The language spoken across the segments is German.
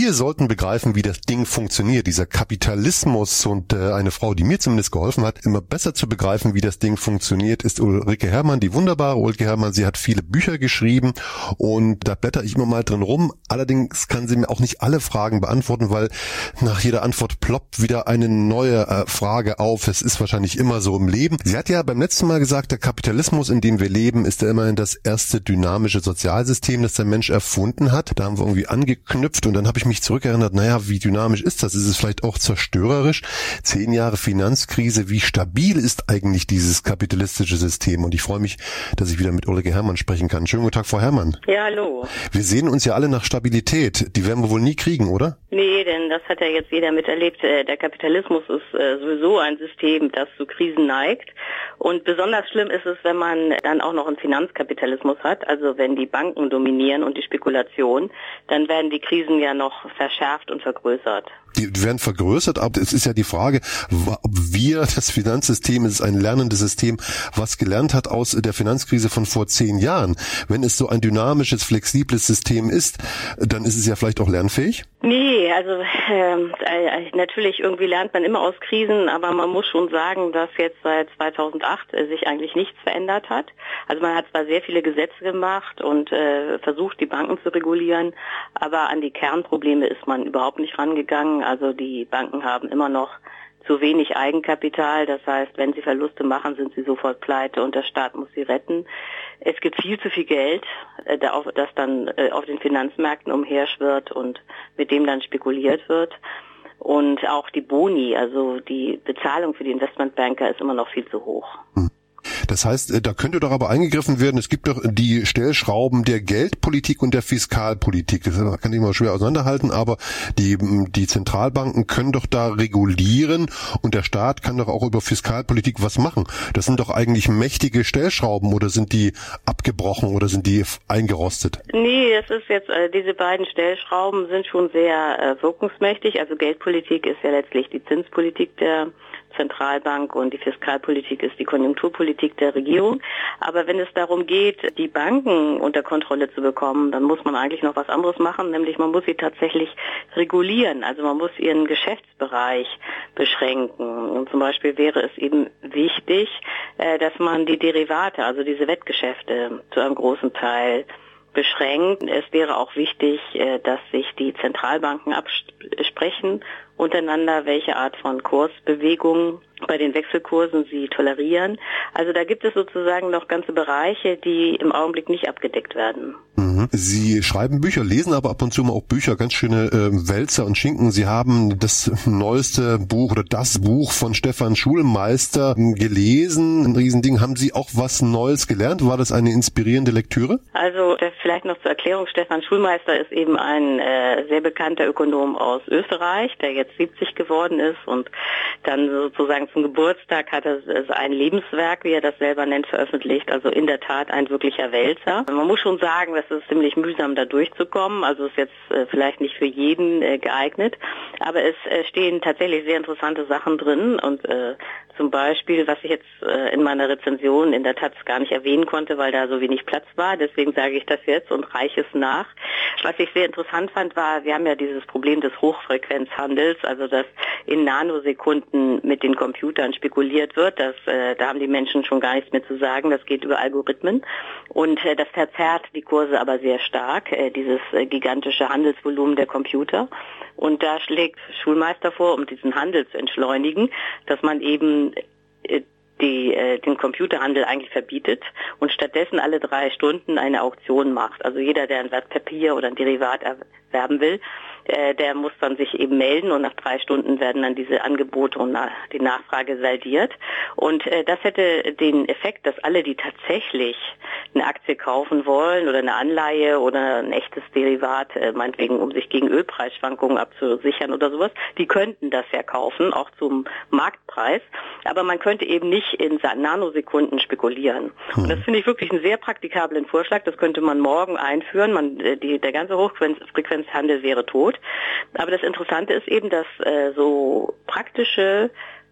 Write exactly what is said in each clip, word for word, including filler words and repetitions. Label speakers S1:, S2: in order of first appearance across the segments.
S1: Wir sollten begreifen, wie das Ding funktioniert, dieser Kapitalismus. Und äh, eine Frau, die mir zumindest geholfen hat, immer besser zu begreifen, wie das Ding funktioniert, ist Ulrike Herrmann, die wunderbare Ulrike Herrmann. Sie hat viele Bücher geschrieben und da blätter ich immer mal drin rum. Allerdings kann sie mir auch nicht alle Fragen beantworten, weil nach jeder Antwort ploppt wieder eine neue äh, Frage auf. Es ist wahrscheinlich immer so im Leben. Sie hat ja beim letzten Mal gesagt, der Kapitalismus, in dem wir leben, ist ja immerhin das erste dynamische Sozialsystem, das der Mensch erfunden hat. Da haben wir irgendwie angeknüpft und dann habe ich mich zurückerinnert, naja, wie dynamisch ist das? Ist es vielleicht auch zerstörerisch? Zehn Jahre Finanzkrise, wie stabil ist eigentlich dieses kapitalistische System? Und ich freue mich, dass ich wieder mit Ulrike Herrmann sprechen kann. Schönen guten Tag, Frau Herrmann.
S2: Ja, hallo.
S1: Wir sehen uns ja alle nach Stabilität. Die werden wir wohl nie kriegen, oder?
S2: Nee, denn das hat ja jetzt jeder miterlebt. Der Kapitalismus ist sowieso ein System, das zu Krisen neigt. Und besonders schlimm ist es, wenn man dann auch noch einen Finanzkapitalismus hat, also wenn die Banken dominieren und die Spekulation, dann werden die Krisen ja noch verschärft und vergrößert.
S1: Die werden vergrößert, aber es ist ja die Frage, ob wir, das Finanzsystem, es ist ein lernendes System, was gelernt hat aus der Finanzkrise von vor zehn Jahren. Wenn es so ein dynamisches, flexibles System ist, dann ist es ja vielleicht auch lernfähig?
S2: Nee, also äh, natürlich irgendwie lernt man immer aus Krisen, aber man muss schon sagen, dass jetzt seit zweitausendacht äh, sich eigentlich nichts verändert hat. Also man hat zwar sehr viele Gesetze gemacht und äh, versucht, die Banken zu regulieren, aber an die Kernprobleme ist man überhaupt nicht rangegangen. Also die Banken haben immer noch zu wenig Eigenkapital. Das heißt, wenn sie Verluste machen, sind sie sofort pleite und der Staat muss sie retten. Es gibt viel zu viel Geld, das dann auf den Finanzmärkten umherschwirrt und mit dem dann spekuliert wird. Und auch die Boni, also die Bezahlung für die Investmentbanker, ist immer noch viel zu hoch.
S1: Hm. Das heißt, da könnte doch aber eingegriffen werden, es gibt doch die Stellschrauben der Geldpolitik und der Fiskalpolitik. Das kann ich mal schwer auseinanderhalten, aber die, die Zentralbanken können doch da regulieren und der Staat kann doch auch über Fiskalpolitik was machen. Das sind doch eigentlich mächtige Stellschrauben, oder sind die abgebrochen oder sind die eingerostet?
S2: Nee, es ist jetzt, äh, diese beiden Stellschrauben sind schon sehr äh, wirkungsmächtig. Also Geldpolitik ist ja letztlich die Zinspolitik der Zentralbank und die Fiskalpolitik ist die Konjunkturpolitik der Regierung. Aber wenn es darum geht, die Banken unter Kontrolle zu bekommen, dann muss man eigentlich noch was anderes machen, nämlich man muss sie tatsächlich regulieren. Also man muss ihren Geschäftsbereich beschränken. Und zum Beispiel wäre es eben wichtig, dass man die Derivate, also diese Wettgeschäfte, zu einem großen Teil beschränkt. Es wäre auch wichtig, dass sich die Zentralbanken absprechen untereinander, welche Art von Kursbewegungen bei den Wechselkursen sie tolerieren. Also da gibt es sozusagen noch ganze Bereiche, die im Augenblick nicht abgedeckt werden.
S1: Mhm. Sie schreiben Bücher, lesen aber ab und zu mal auch Bücher, ganz schöne äh, Wälzer und Schinken. Sie haben das neueste Buch oder das Buch von Stefan Schulmeister gelesen, ein Riesending. Haben Sie auch was Neues gelernt? War das eine inspirierende Lektüre?
S2: Also vielleicht noch zur Erklärung, Stefan Schulmeister ist eben ein äh, sehr bekannter Ökonom aus Österreich, der jetzt siebzig geworden ist und dann sozusagen zum Geburtstag hat er ein Lebenswerk, wie er das selber nennt, veröffentlicht. Also in der Tat ein wirklicher Wälzer. Man muss schon sagen, das ist ziemlich mühsam, da durchzukommen. Also ist jetzt äh, vielleicht nicht für jeden äh, geeignet. Aber es äh, stehen tatsächlich sehr interessante Sachen drin. Und äh, zum Beispiel, was ich jetzt äh, in meiner Rezension in der Taz gar nicht erwähnen konnte, weil da so wenig Platz war. Deswegen sage ich das jetzt und reiche es nach. Was ich sehr interessant fand, war, wir haben ja dieses Problem des Hochfrequenzhandels, also dass in Nanosekunden mit den Computern spekuliert wird. Das, äh, da haben die Menschen schon gar nichts mehr zu sagen. Das geht über Algorithmen. Und äh, das verzerrt die Kurse aber sehr stark, äh, dieses äh, gigantische Handelsvolumen der Computer. Und da schlägt Schulmeister vor, um diesen Handel zu entschleunigen, dass man eben äh, die äh, den Computerhandel eigentlich verbietet und stattdessen alle drei Stunden eine Auktion macht. Also jeder, der ein Wertpapier oder ein Derivat erwerben will, äh, der muss dann sich eben melden und nach drei Stunden werden dann diese Angebote und na, die Nachfrage saldiert. Und äh, das hätte den Effekt, dass alle, die tatsächlich eine Aktie kaufen wollen oder eine Anleihe oder ein echtes Derivat, äh, meinetwegen um sich gegen Ölpreisschwankungen abzusichern oder sowas, die könnten das ja kaufen, auch zum Marktpreis. Aber man könnte eben nicht in Nanosekunden spekulieren. Und das finde ich wirklich einen sehr praktikablen Vorschlag. Das könnte man morgen einführen. Man, die, der ganze Hochfrequenzhandel wäre tot. Aber das Interessante ist eben, dass äh, so praktische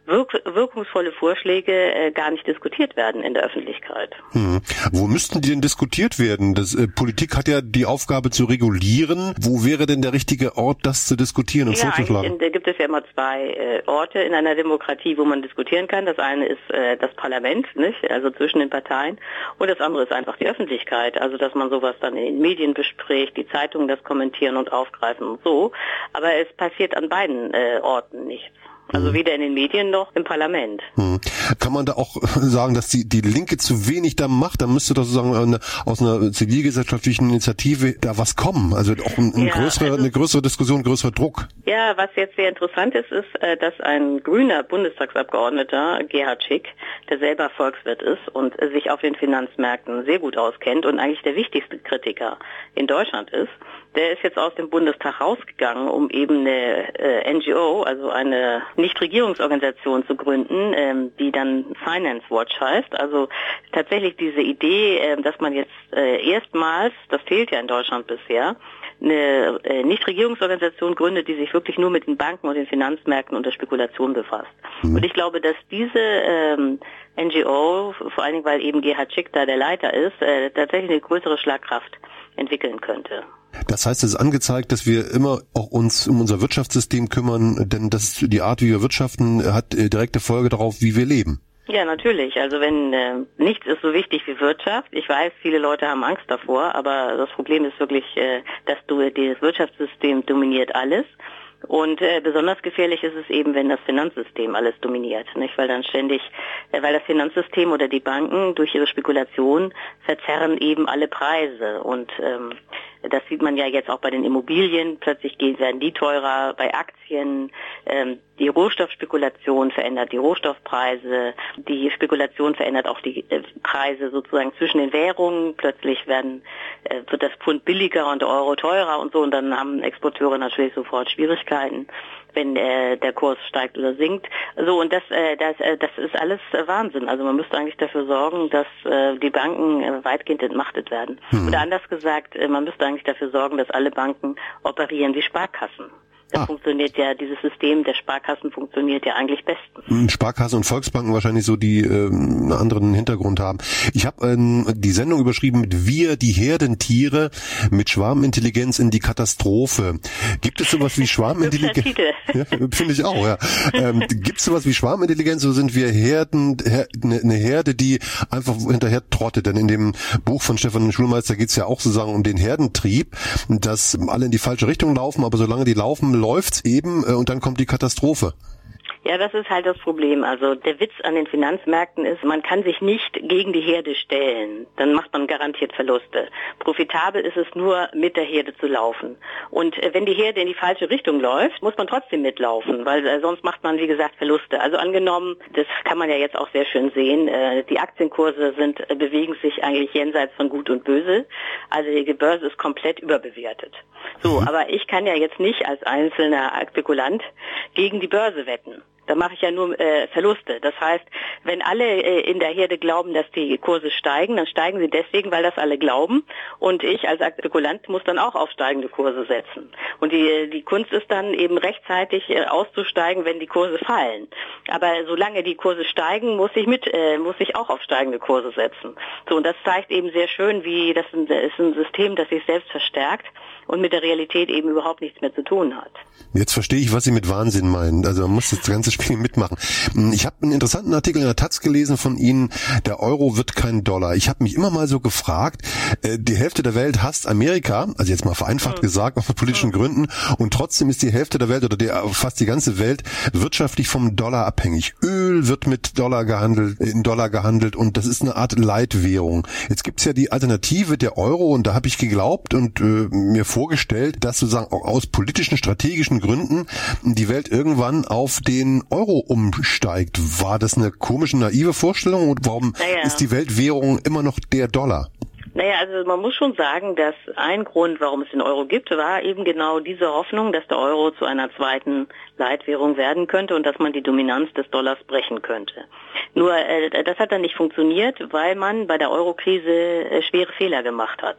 S2: wirk- wirkungsvolle Vorschläge äh, gar nicht diskutiert werden in der Öffentlichkeit.
S1: Hm. Wo müssten die denn diskutiert werden? Das, äh, Politik hat ja die Aufgabe zu regulieren. Wo wäre denn der richtige Ort, das zu diskutieren und
S2: ja,
S1: vorzuschlagen?
S2: Da gibt es ja immer zwei äh, Orte in einer Demokratie, wo man diskutieren kann. Das eine ist äh, das Parlament, nicht? Also zwischen den Parteien. Und das andere ist einfach die Öffentlichkeit. Also dass man sowas dann in den Medien bespricht, die Zeitungen das kommentieren und aufgreifen und so. Aber es passiert an beiden äh, Orten nichts. Also weder in den Medien noch im Parlament.
S1: Hm. Kann man da auch sagen, dass die die Linke zu wenig da macht? Da müsste doch sozusagen eine, aus einer zivilgesellschaftlichen Initiative da was kommen. Also auch ein, ein
S2: ja,
S1: größere,
S2: also,
S1: eine größere Diskussion, größerer Druck.
S2: Ja, was jetzt sehr interessant ist, ist, dass ein grüner Bundestagsabgeordneter, Gerhard Schick, der selber Volkswirt ist und sich auf den Finanzmärkten sehr gut auskennt und eigentlich der wichtigste Kritiker in Deutschland ist, der ist jetzt aus dem Bundestag rausgegangen, um eben eine äh, N G O, also eine Nichtregierungsorganisation zu gründen, ähm, die dann Finance Watch heißt. Also tatsächlich diese Idee, äh, dass man jetzt äh, erstmals, das fehlt ja in Deutschland bisher, eine äh, Nichtregierungsorganisation gründet, die sich wirklich nur mit den Banken und den Finanzmärkten und der Spekulation befasst. Mhm. Und ich glaube, dass diese ähm, N G O, vor allen Dingen, weil eben Gerhard Schick da der Leiter ist, äh, tatsächlich eine größere Schlagkraft entwickeln könnte.
S1: Das heißt, es ist angezeigt, dass wir immer auch uns um unser Wirtschaftssystem kümmern, denn das die Art, wie wir wirtschaften, hat äh, direkte Folge darauf, wie wir leben.
S2: Ja, natürlich. Also wenn äh, nichts ist so wichtig wie Wirtschaft. Ich weiß, viele Leute haben Angst davor, aber das Problem ist wirklich, äh, dass du das Wirtschaftssystem dominiert alles. Und äh, besonders gefährlich ist es eben, wenn das Finanzsystem alles dominiert, nicht? Weil dann ständig, äh, weil das Finanzsystem oder die Banken durch ihre Spekulation verzerren eben alle Preise und ähm, das sieht man ja jetzt auch bei den Immobilien. Plötzlich gehen, werden die teurer, bei Aktien. Ähm, die Rohstoffspekulation verändert die Rohstoffpreise. Die Spekulation verändert auch die äh, Preise sozusagen zwischen den Währungen. Plötzlich werden, äh, wird das Pfund billiger und der Euro teurer und so. Und dann haben Exporteure natürlich sofort Schwierigkeiten, wenn äh, der Kurs steigt oder sinkt. So, und das, äh, das, äh, das ist alles äh, Wahnsinn. Also man müsste eigentlich dafür sorgen, dass äh, die Banken äh, weitgehend entmachtet werden. Hm. Oder anders gesagt, äh, man müsste eigentlich dafür sorgen, dass alle Banken operieren wie Sparkassen. Das ah. funktioniert ja, dieses System der Sparkassen funktioniert ja eigentlich bestens.
S1: Sparkassen und Volksbanken wahrscheinlich so, die äh, einen anderen Hintergrund haben. Ich habe ähm, die Sendung überschrieben mit Wir, die Herdentiere, mit Schwarmintelligenz in die Katastrophe. Gibt es sowas wie Schwarmintelligenz? Ja, finde ich auch, ja. Ähm, gibt es sowas wie Schwarmintelligenz, so sind wir Herden, her, ne, eine Herde, die einfach hinterher trottet? Denn in dem Buch von Stefan Schulmeister geht es ja auch sozusagen um den Herdentrieb, dass alle in die falsche Richtung laufen, aber solange die laufen, läuft's eben äh, und dann kommt die Katastrophe.
S2: Ja, das ist halt das Problem. Also der Witz an den Finanzmärkten ist, man kann sich nicht gegen die Herde stellen. Dann macht man garantiert Verluste. Profitabel ist es nur, mit der Herde zu laufen. Und äh, wenn die Herde in die falsche Richtung läuft, muss man trotzdem mitlaufen, weil äh, sonst macht man, wie gesagt, Verluste. Also angenommen, das kann man ja jetzt auch sehr schön sehen, äh, die Aktienkurse sind äh, bewegen sich eigentlich jenseits von Gut und Böse. Also die Börse ist komplett überbewertet. So, aber ich kann ja jetzt nicht als einzelner Spekulant gegen die Börse wetten. Da mache ich ja nur äh, Verluste. Das heißt, wenn alle äh, in der Herde glauben, dass die Kurse steigen, dann steigen sie deswegen, weil das alle glauben. Und ich als Spekulant muss dann auch auf steigende Kurse setzen. Und die, die Kunst ist dann eben rechtzeitig äh, auszusteigen, wenn die Kurse fallen. Aber solange die Kurse steigen, muss ich mit, äh, muss ich auch auf steigende Kurse setzen. So, und das zeigt eben sehr schön, wie das ist ein System, das sich selbst verstärkt und mit der Realität eben überhaupt nichts mehr zu tun hat.
S1: Jetzt verstehe ich, was Sie mit Wahnsinn meinen. Also man muss das ganze Spiel mitmachen. Ich habe einen interessanten Artikel in der Taz gelesen von Ihnen, der Euro wird kein Dollar. Ich habe mich immer mal so gefragt, die Hälfte der Welt hasst Amerika, also jetzt mal vereinfacht mhm. gesagt, aus politischen mhm. Gründen, und trotzdem ist die Hälfte der Welt oder die, fast die ganze Welt wirtschaftlich vom Dollar abhängig. Öl wird mit Dollar gehandelt, in Dollar gehandelt und das ist eine Art Leitwährung. Jetzt gibt's ja die Alternative der Euro und da habe ich geglaubt und äh, mir vorgestellt, dass sozusagen auch aus politischen, strategischen Gründen die Welt irgendwann auf den Euro umsteigt. War das eine komische, naive Vorstellung und warum naja. ist die Weltwährung immer noch der Dollar?
S2: Naja, also man muss schon sagen, dass ein Grund, warum es den Euro gibt, war eben genau diese Hoffnung, dass der Euro zu einer zweiten Leitwährung werden könnte und dass man die Dominanz des Dollars brechen könnte. Nur äh, das hat dann nicht funktioniert, weil man bei der Euro-Krise äh, schwere Fehler gemacht hat.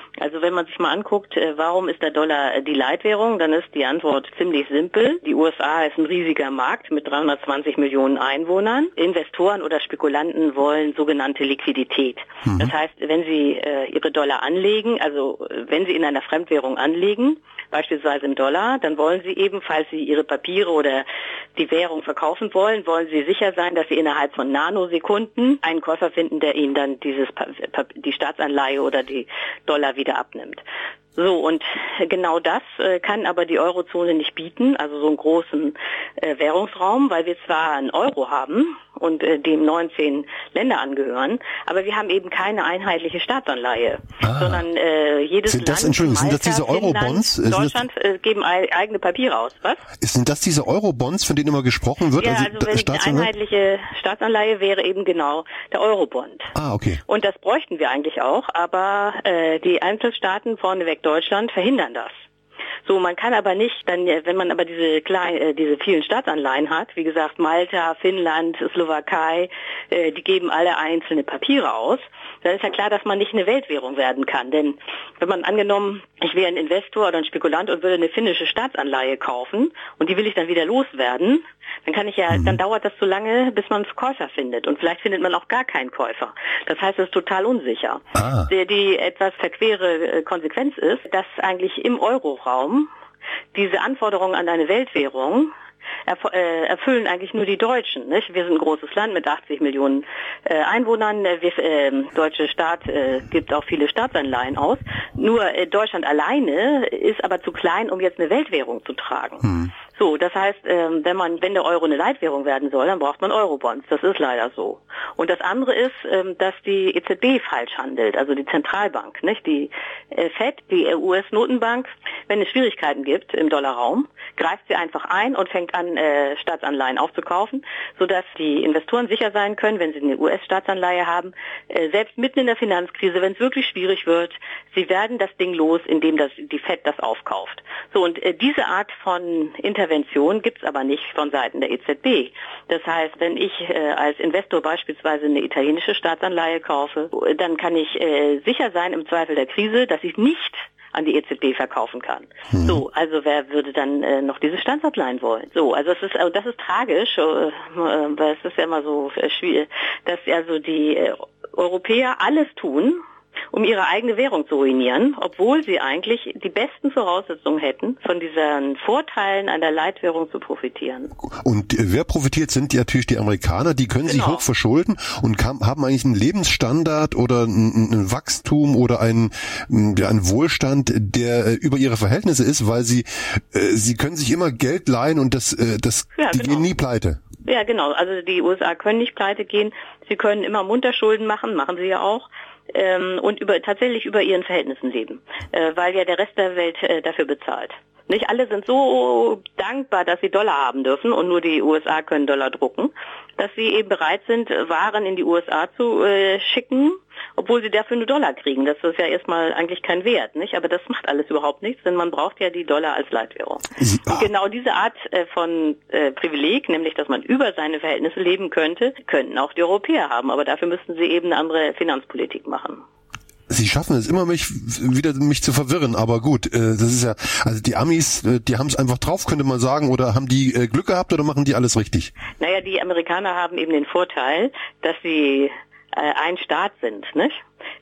S2: Also wenn man sich mal anguckt, warum ist der Dollar die Leitwährung, dann ist die Antwort ziemlich simpel. Die U S A ist ein riesiger Markt mit dreihundertzwanzig Millionen Einwohnern. Investoren oder Spekulanten wollen sogenannte Liquidität. Mhm. Das heißt, wenn sie äh, ihre Dollar anlegen, also wenn sie in einer Fremdwährung anlegen, beispielsweise im Dollar, dann wollen sie eben, falls sie ihre Papiere oder die Währung verkaufen wollen, wollen sie sicher sein, dass sie innerhalb von Nanosekunden einen Käufer finden, der ihnen dann dieses die Staatsanleihe oder die Dollar wieder abnimmt. So, und genau das äh, kann aber die Eurozone nicht bieten, also so einen großen äh, Währungsraum, weil wir zwar einen Euro haben und äh, dem neunzehn Länder angehören, aber wir haben eben keine einheitliche Staatsanleihe, ah. sondern äh, jedes
S1: sind das,
S2: Land,
S1: Entschuldigung,
S2: Malta,
S1: sind das diese Eurobonds?
S2: Finnland, Deutschland äh, geben e- eigene Papiere aus, was?
S1: Sind das diese Eurobonds, von denen immer gesprochen wird?
S2: Ja,
S1: also,
S2: also wenn eine einheitliche Staatsanleihe wäre eben genau der Eurobond.
S1: Ah, okay.
S2: Und das bräuchten wir eigentlich auch, aber äh, die Einzelstaaten vorneweg Deutschland verhindern das. So, man kann aber nicht, dann, wenn man aber diese kleinen, äh, diese vielen Staatsanleihen hat, wie gesagt, Malta, Finnland, Slowakei, äh, die geben alle einzelne Papiere aus, dann ist ja klar, dass man nicht eine Weltwährung werden kann. Denn wenn man angenommen, ich wäre ein Investor oder ein Spekulant und würde eine finnische Staatsanleihe kaufen und die will ich dann wieder loswerden, dann kann ich ja, dann dauert das so lange, bis man einen Käufer findet. Und vielleicht findet man auch gar keinen Käufer. Das heißt, es ist total unsicher. Ah. Die, die etwas verquere Konsequenz ist, dass eigentlich im Euroraum diese Anforderungen an eine Weltwährung erf- äh, erfüllen eigentlich nur die Deutschen. Nicht? Wir sind ein großes Land mit achtzig Millionen äh, Einwohnern. Der äh, deutsche Staat äh, gibt auch viele Staatsanleihen aus. Nur äh, Deutschland alleine ist aber zu klein, um jetzt eine Weltwährung zu tragen. Hm. So, das heißt, ähm, wenn man, wenn der Euro eine Leitwährung werden soll, dann braucht man Eurobonds. Das ist leider so. Und das andere ist, ähm, dass die E Z B falsch handelt, also die Zentralbank, nicht? Die äh, Fed, die U S-Notenbank, wenn es Schwierigkeiten gibt im Dollarraum, greift sie einfach ein und fängt an, äh, Staatsanleihen aufzukaufen, sodass die Investoren sicher sein können, wenn sie eine U S-Staatsanleihe haben, äh, selbst mitten in der Finanzkrise, wenn es wirklich schwierig wird, sie werden das Ding los, indem das die Fed das aufkauft. So, und äh, diese Art von Intervention gibt's aber nicht von Seiten der E Z B. Das heißt, wenn ich äh, als Investor beispielsweise eine italienische Staatsanleihe kaufe, dann kann ich äh, sicher sein im Zweifel der Krise, dass ich nicht an die E Z B verkaufen kann. Mhm. So, also wer würde dann äh, noch diese Staatsanleihen wollen? So, also es ist, also das ist tragisch, äh, weil es ist ja immer so äh, schwierig, dass also die äh, Europäer alles tun, um ihre eigene Währung zu ruinieren, obwohl sie eigentlich die besten Voraussetzungen hätten, von diesen Vorteilen einer Leitwährung zu profitieren.
S1: Und wer profitiert, sind natürlich die Amerikaner, die können genau. sich hoch verschulden und kam, haben eigentlich einen Lebensstandard oder ein, ein Wachstum oder einen, einen Wohlstand, der über ihre Verhältnisse ist, weil sie sie können sich immer Geld leihen und das, das
S2: ja,
S1: die
S2: genau.
S1: gehen nie pleite.
S2: Ja, genau. Also die U S A können nicht pleite gehen. Sie können immer munter Schulden machen, machen sie ja auch. Ähm, und über, tatsächlich über ihren Verhältnissen leben, äh, weil ja der Rest der Welt äh, dafür bezahlt. Nicht alle sind so dankbar, dass sie Dollar haben dürfen und nur die U S A können Dollar drucken, dass sie eben bereit sind, Waren in die U S A zu äh, schicken, obwohl sie dafür nur Dollar kriegen. Das ist ja erstmal eigentlich kein Wert, nicht? Aber das macht alles überhaupt nichts, denn man braucht ja die Dollar als Leitwährung. Und genau diese Art äh, von äh, Privileg, nämlich dass man über seine Verhältnisse leben könnte, könnten auch die Europäer haben. Aber dafür müssten sie eben eine andere Finanzpolitik machen.
S1: Sie schaffen es immer, mich wieder mich zu verwirren, aber gut, äh, das ist ja, also die Amis, äh, die haben es einfach drauf, könnte man sagen, oder haben die äh, Glück gehabt oder machen die alles richtig?
S2: Naja, die Amerikaner haben eben den Vorteil, dass sie äh, ein Staat sind, nicht?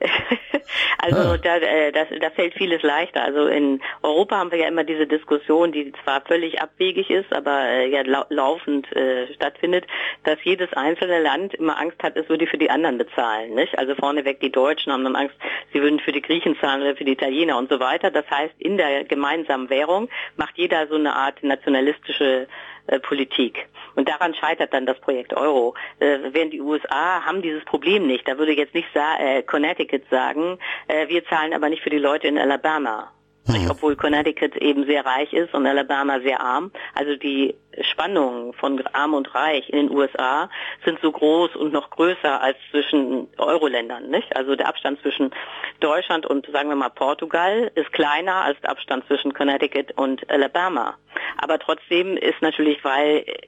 S2: Also ah. da, äh, das, da fällt vieles leichter. Also in Europa haben wir ja immer diese Diskussion, die zwar völlig abwegig ist, aber äh, ja lau- laufend äh, stattfindet, dass jedes einzelne Land immer Angst hat, es würde für die anderen bezahlen, nicht? Also vorneweg die Deutschen haben dann Angst, sie würden für die Griechen zahlen oder für die Italiener und so weiter. Das heißt, in der gemeinsamen Währung macht jeder so eine Art nationalistische äh, Politik. Und daran scheitert dann das Projekt Euro. Äh, während die U S A haben dieses Problem nicht. Da würde jetzt nicht sa- äh, Connecticut sagen, äh, wir zahlen aber nicht für die Leute in Alabama. Hm. Obwohl Connecticut eben sehr reich ist und Alabama sehr arm. Also die Spannungen von Arm und Reich in den U S A sind so groß und noch größer als zwischen Euro-Ländern, nicht? Also der Abstand zwischen Deutschland und, sagen wir mal, Portugal ist kleiner als der Abstand zwischen Connecticut und Alabama. Aber trotzdem ist natürlich, weil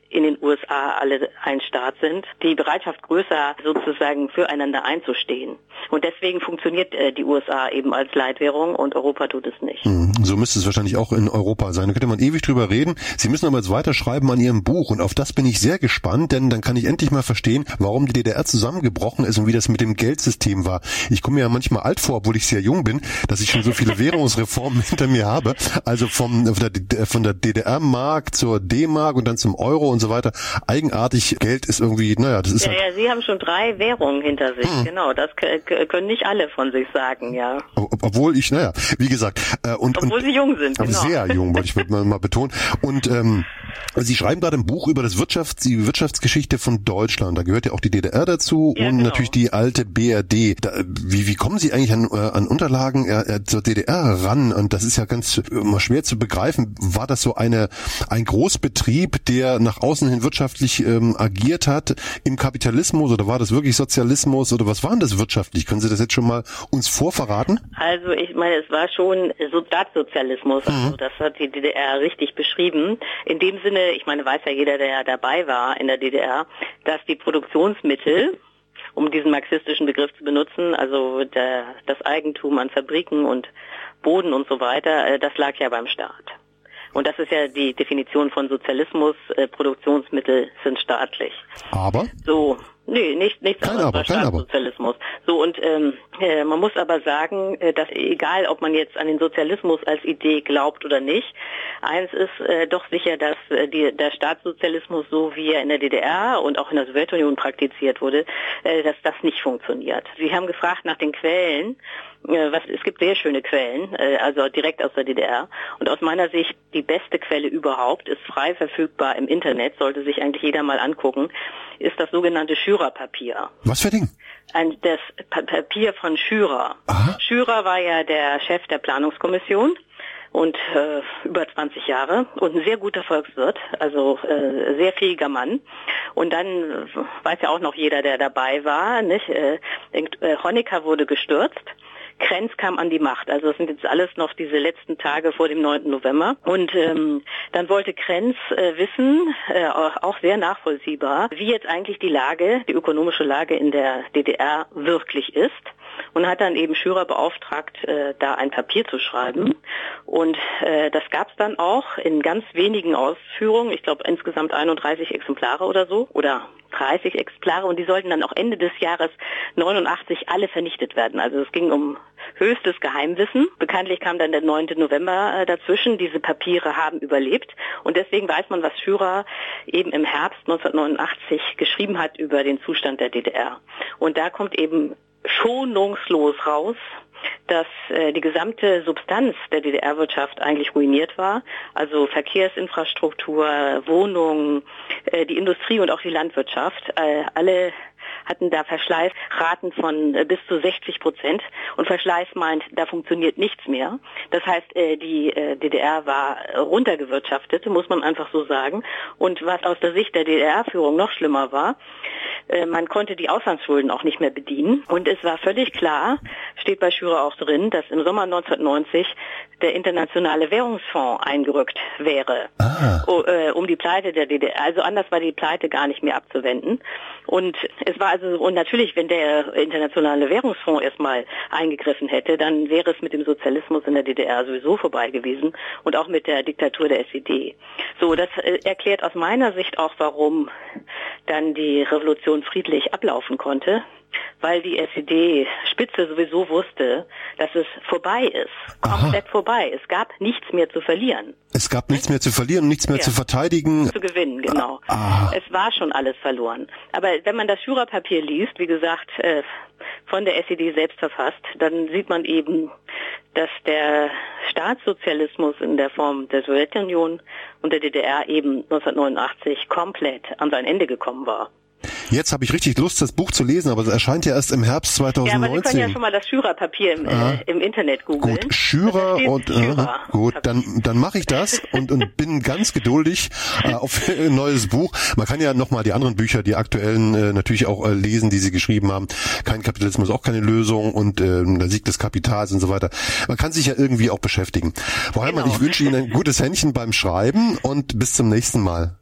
S2: in den U S A alle ein Staat sind, die Bereitschaft größer sozusagen füreinander einzustehen. Und deswegen funktioniert äh, die U S A eben als Leitwährung und Europa tut es nicht.
S1: Hm, so müsste es wahrscheinlich auch in Europa sein. Da könnte man ewig drüber reden. Sie müssen aber jetzt weiterschreiben an Ihrem Buch und auf das bin ich sehr gespannt, denn dann kann ich endlich mal verstehen, warum die D D R zusammengebrochen ist und wie das mit dem Geldsystem war. Ich komme mir ja manchmal alt vor, obwohl ich sehr jung bin, dass ich schon so viele Währungsreformen hinter mir habe. Also vom, von der, von der D D R-Mark zur D-Mark und dann zum Euro und so weiter. Eigenartig, Geld ist irgendwie, naja, das ist
S2: ja,
S1: halt...
S2: Ja, Sie haben schon drei Währungen hinter sich, hm. genau. Das k- können nicht alle von sich sagen, ja.
S1: Obwohl ich, naja, wie gesagt... Äh, und,
S2: Obwohl
S1: und,
S2: Sie jung sind, genau.
S1: Sehr jung, wollte ich mal, mal betonen. Und ähm, Sie schreiben gerade ein Buch über das Wirtschafts-, die Wirtschaftsgeschichte von Deutschland. Da gehört ja auch die D D R dazu ja, und genau. natürlich die alte B R D. Da, wie, wie kommen Sie eigentlich an, äh, an Unterlagen äh, zur D D R ran? Und das ist ja ganz immer schwer zu begreifen. War das so eine ein Großbetrieb, der nach außen hin wirtschaftlich ähm, agiert hat im Kapitalismus oder war das wirklich Sozialismus oder was war denn das wirtschaftlich? Können Sie das jetzt schon mal uns vorverraten?
S2: Also ich meine, es war schon so Staatssozialismus. Mhm. Also das hat die D D R richtig beschrieben. In dem Sinne, ich meine, weiß ja jeder, der ja dabei war in der D D R, dass die Produktionsmittel, um diesen marxistischen Begriff zu benutzen, also der, das Eigentum an Fabriken und Boden und so weiter, das lag ja beim Staat. Und das ist ja die Definition von Sozialismus, äh, Produktionsmittel sind staatlich.
S1: Aber?
S2: So, nee, nicht, nichts
S1: kein
S2: anderes
S1: aber,
S2: als Staatssozialismus. So, und ähm, äh, man muss aber sagen, äh, dass egal, ob man jetzt an den Sozialismus als Idee glaubt oder nicht, eins ist äh, doch sicher, dass äh, die, der Staatssozialismus, so wie er in der D D R und auch in der Sowjetunion praktiziert wurde, äh, dass das nicht funktioniert. Sie haben gefragt nach den Quellen. Was, es gibt sehr schöne Quellen, also direkt aus der D D R. Und aus meiner Sicht die beste Quelle überhaupt, ist frei verfügbar im Internet, sollte sich eigentlich jeder mal angucken, ist das sogenannte Schürer-Papier.
S1: Was für ein Ding?
S2: Ein, das pa- Papier von Schürer.
S1: Aha.
S2: Schürer war ja der Chef der Planungskommission und äh, über zwanzig Jahre und ein sehr guter Volkswirt, also äh, sehr fähiger Mann. Und dann äh, weiß ja auch noch jeder, der dabei war, nicht? Äh, äh, Honecker wurde gestürzt. Krenz kam an die Macht. Also das sind jetzt alles noch diese letzten Tage vor dem neunten November. Und ähm, dann wollte Krenz äh, wissen, äh, auch sehr nachvollziehbar, wie jetzt eigentlich die Lage, die ökonomische Lage in der D D R wirklich ist. Und hat dann eben Schürer beauftragt, äh, da ein Papier zu schreiben. Und äh, das gab es dann auch in ganz wenigen Ausführungen. Ich glaube insgesamt einunddreißig Exemplare oder so. Oder dreißig Exemplare. Und die sollten dann auch Ende des Jahres neunundachtzig alle vernichtet werden. Also es ging um höchstes Geheimwissen. Bekanntlich kam dann der neunte November äh, dazwischen. Diese Papiere haben überlebt. Und deswegen weiß man, was Schürer eben im Herbst neunzehnhundertneunundachtzig geschrieben hat über den Zustand der D D R. Und da kommt eben schonungslos raus, dass äh, die gesamte Substanz der D D R-Wirtschaft eigentlich ruiniert war. Also Verkehrsinfrastruktur, Wohnungen, äh, die Industrie und auch die Landwirtschaft. Äh, alle hatten da Verschleißraten von äh, bis zu sechzig Prozent. Und Verschleiß meint, da funktioniert nichts mehr. Das heißt, äh, die äh, D D R war runtergewirtschaftet, muss man einfach so sagen. Und was aus der Sicht der D D R-Führung noch schlimmer war, äh, man konnte die Auslandsschulden auch nicht mehr bedienen. Und es war völlig klar, steht bei Schürer auch drin, dass im Sommer neunzehnhundertneunzig der Internationale Währungsfonds eingerückt wäre, ah. um die Pleite der D D R, also anders war die Pleite gar nicht mehr abzuwenden. Und es war also, und natürlich, wenn der Internationale Währungsfonds erstmal eingegriffen hätte, dann wäre es mit dem Sozialismus in der D D R sowieso vorbei gewesen und auch mit der Diktatur der S E D. So, das erklärt aus meiner Sicht auch, warum dann die Revolution friedlich ablaufen konnte. Weil die S E D-Spitze sowieso wusste, dass es vorbei ist. Komplett Aha. vorbei. Es gab nichts mehr zu verlieren.
S1: Es gab nichts mehr zu verlieren, nichts mehr ja. zu verteidigen.
S2: Zu gewinnen, genau.
S1: Ah.
S2: Es war schon alles verloren. Aber wenn man das Schürer-Papier liest, wie gesagt, äh, von der S E D selbst verfasst, dann sieht man eben, dass der Staatssozialismus in der Form der Sowjetunion und der D D R eben neunzehnhundertneunundachtzig komplett an sein Ende gekommen war.
S1: Jetzt habe ich richtig Lust, das Buch zu lesen, aber es erscheint ja erst im Herbst zweitausendneunzehn. Ja, aber Sie können
S2: ja schon mal das Schürer-Papier im, äh, im Internet googeln.
S1: Gut, Schürer und Schürer. Äh, gut, dann dann mache ich das und und bin ganz geduldig äh, auf ein neues Buch. Man kann ja nochmal die anderen Bücher, die aktuellen, äh, natürlich auch äh, lesen, die Sie geschrieben haben. Kein Kapitalismus, auch keine Lösung und äh, der Sieg des Kapitals und so weiter. Man kann sich ja irgendwie auch beschäftigen. Frau Herrmann, genau. Ich wünsche Ihnen ein gutes Händchen beim Schreiben und bis zum nächsten Mal.